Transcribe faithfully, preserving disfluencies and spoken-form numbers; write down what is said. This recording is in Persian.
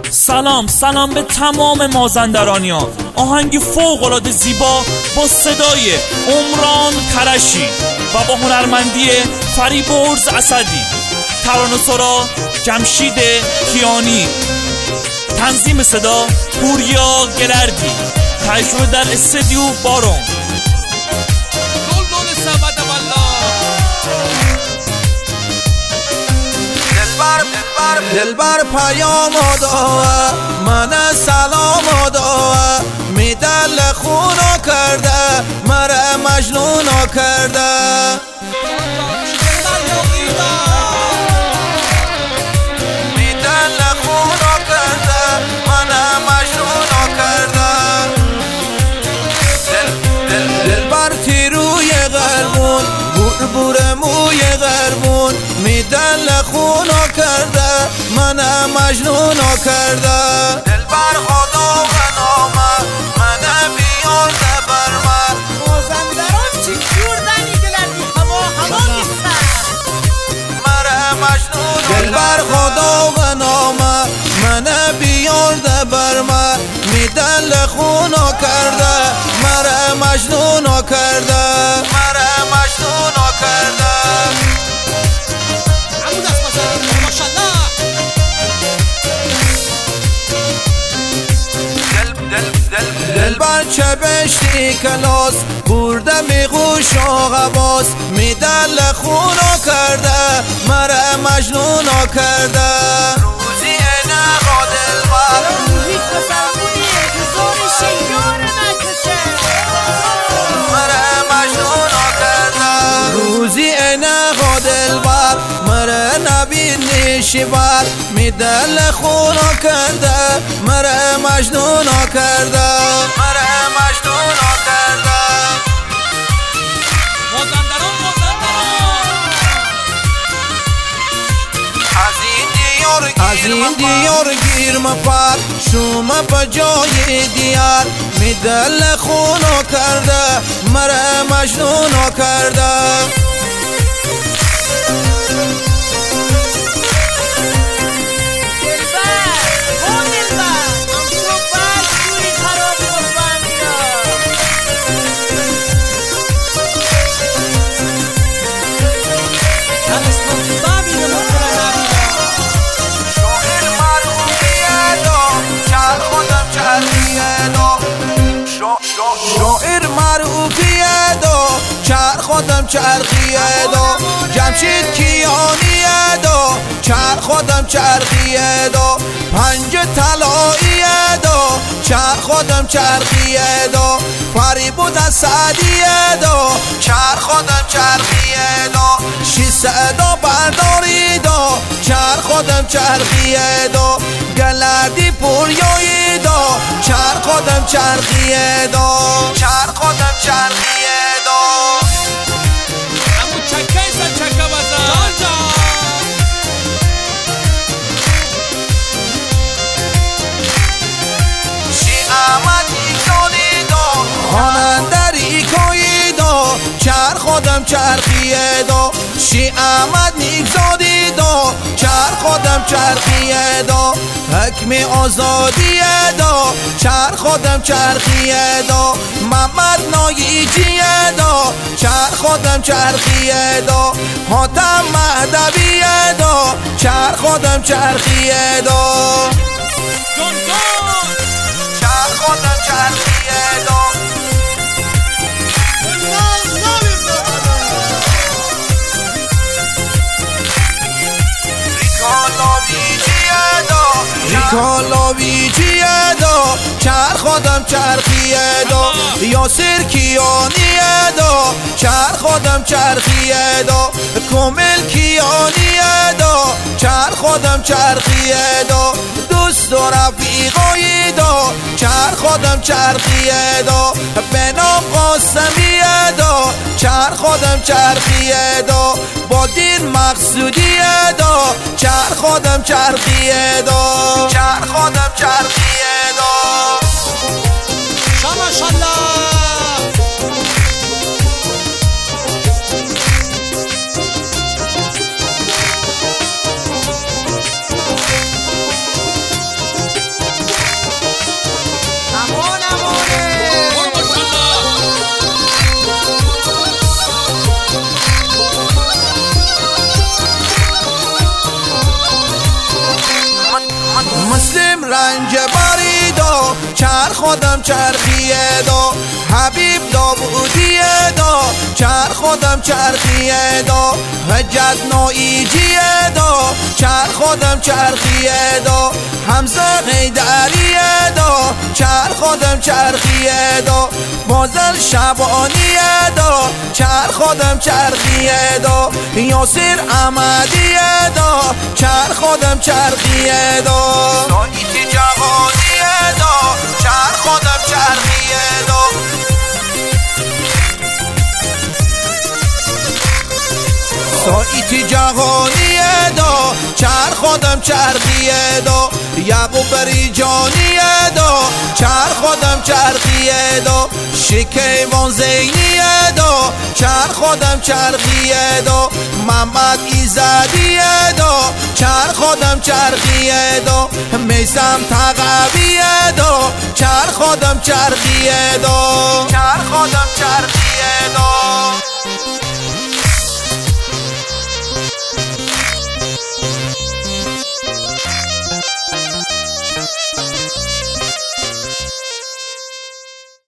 سلام سلام به تمام مازندرانیان. آهنگی فوق‌العاده زیبا با صدای عمران کرشی و با هنرمندی فریبرز اسدی، ترانه‌سرا جمشید کیانی، تنظیم صدا پوریا گلردی، تجربه در استودیو بارون. دلبر پیام داره من سلام داره می دل خونو کرده مره مجنونو کرده. می دل خونو کرده مره مجنونو کرده. دلبر تیروی غربون بور بور موی غربون می دل خونو کرده من مجنونو کرده. دلبر خدا و نامه من بیارده بر من. مازندران چی جوردنی گلردی هوا هوا نیستن مره مجنونو. دلبر خدا و نامه من بیارده بر من. می دل خونو کرده مره مجنونو کرده. مره مجنونو کرده. دلبر چه بشتی کلاس برده میغوش و غواس می دل خونو کرده مره مجنونو کرده. روزی نقا دلبر روزی پسرمونی هزار شیار نکشه مره مجنونو کرده. روزی نقا دلبر مره نبین نیشیبر می دل خونو کرده مره مجنونو کرده. مره مجنونو کرده. مازندران مازندران از این دیار از این دیار گیر مپر شما به جای دیار می دل خونو کرده مره مجنونو کرده. شاعر معروفیه دو چر خودم چرخیه دو. جمشید کیانیه دو چر خودم چرخیه دو. پنج طلاییه دو چر خودم چرخیه دو. فریبرز اسدیه دو چر خودم چرخیه دو. شیسه دو برداری دو چر خودم چرخیه دو. گلردی پوریایی دو چر خودم چرخیه دو. چر خودم چرخیه دو. امو چکه ایسا چکه بزن جان جان. شی احمد ایکانی دو خانندری کوی دو چر خودم چرخیه دو. شی احمد نیکزادی دو چر خودم چرخیه دو. حکم آزادیه دو چر خودم چرخیه دو. محمد ناییجیه دو چر خودم چرخیه دو. حاتم مهدویه دو چر خودم چرخیه دو. جان جان چر خودم چرخیه دو. ریکالاویجیه دو چر خودم چرخیه دو. یاسر کیانیه دو چر خودم چرخیه دو. کامل کیانیه دو چر خودم چرخیه دو. دوست و رفیقایی دو چر خودم چرخیه دو. به نام قاسمیه دو چر خودم چرخیه دو. با دین مقصودیه دو چر خودم چرخیه دو. چر خودم چرخیه دو. شاماشالله رنج برید و چرخ خودم چرخید و حبیب داوودید و چرخ خودم چرخید و حجت نویجید و چرخ خودم چرخید و حمزه حیدرید و چرخ خودم چرخید و فاضل شبانید و چرخ خودم چرخید و یاسر احمدید و چرخ خودم چرخید و سایت جهانید و چرخ خودم چرخید و سایت جهانید و چرخ خودم چرخید و یعقوب بریجانید و چرخ خودم چرخید و شکیوان زینید و چرخ خودم چرخید و محمد ایزدید و چرخ خودم چرخید و میثم تقوید و چرخ خودم چرخید و چرخ خودم چرخید